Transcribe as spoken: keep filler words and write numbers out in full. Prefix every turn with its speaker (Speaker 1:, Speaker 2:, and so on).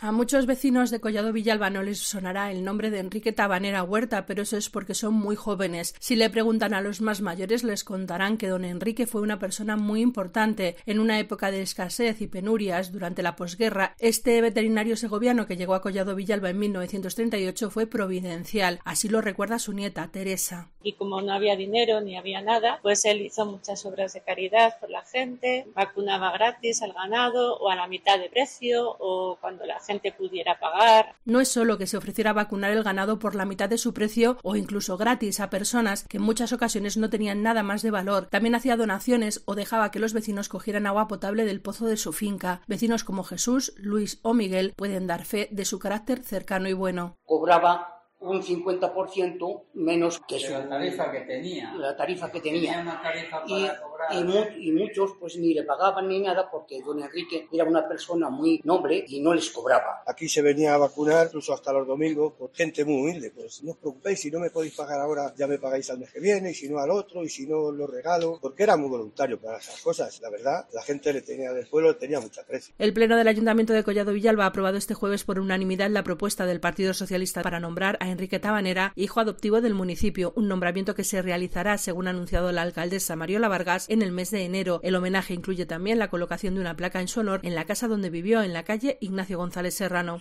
Speaker 1: A muchos vecinos de Collado Villalba no les sonará el nombre de Enrique Tabanera Huerta, pero eso es porque son muy jóvenes. Si le preguntan a los más mayores, les contarán que don Enrique fue una persona muy importante en una época de escasez y penurias durante la posguerra. Este veterinario segoviano que llegó a Collado Villalba en mil novecientos treinta y ocho fue providencial, así lo recuerda su nieta, Teresa.
Speaker 2: Y como no había dinero ni había nada, pues él hizo muchas obras de caridad por la gente, vacunaba gratis al ganado o a la mitad de precio o cuando la gente pudiera pagar.
Speaker 1: No es solo que se ofreciera vacunar el ganado por la mitad de su precio o incluso gratis a personas que en muchas ocasiones no tenían nada más de valor. También hacía donaciones o dejaba que los vecinos cogieran agua potable del pozo de su finca. Vecinos como Jesús, Luis o Miguel pueden dar fe de su carácter cercano y bueno.
Speaker 3: Cobraba un cincuenta por ciento menos que su,
Speaker 4: la tarifa que tenía.
Speaker 3: La tarifa que tenía.
Speaker 4: Tenía una tarifa para
Speaker 3: y,
Speaker 4: cobrar.
Speaker 3: Y, mu y muchos pues ni le pagaban ni nada porque don Enrique era una persona muy noble y no les cobraba.
Speaker 5: Aquí se venía a vacunar incluso hasta los domingos por gente muy humilde. Pues no os preocupéis, si no me podéis pagar ahora ya me pagáis al mes que viene y si no al otro y si no lo regalo, porque era muy voluntario para esas cosas. La verdad, la gente le tenía del pueblo le tenía mucha aprecio.
Speaker 1: El Pleno del Ayuntamiento de Collado Villalba ha aprobado este jueves por unanimidad la propuesta del Partido Socialista para nombrar a Enrique Tabanera hijo adoptivo del municipio, un nombramiento que se realizará, según ha anunciado la alcaldesa Mariola Vargas, en el mes de enero. El homenaje incluye también la colocación de una placa en su honor en la casa donde vivió, en la calle Ignacio González Serrano.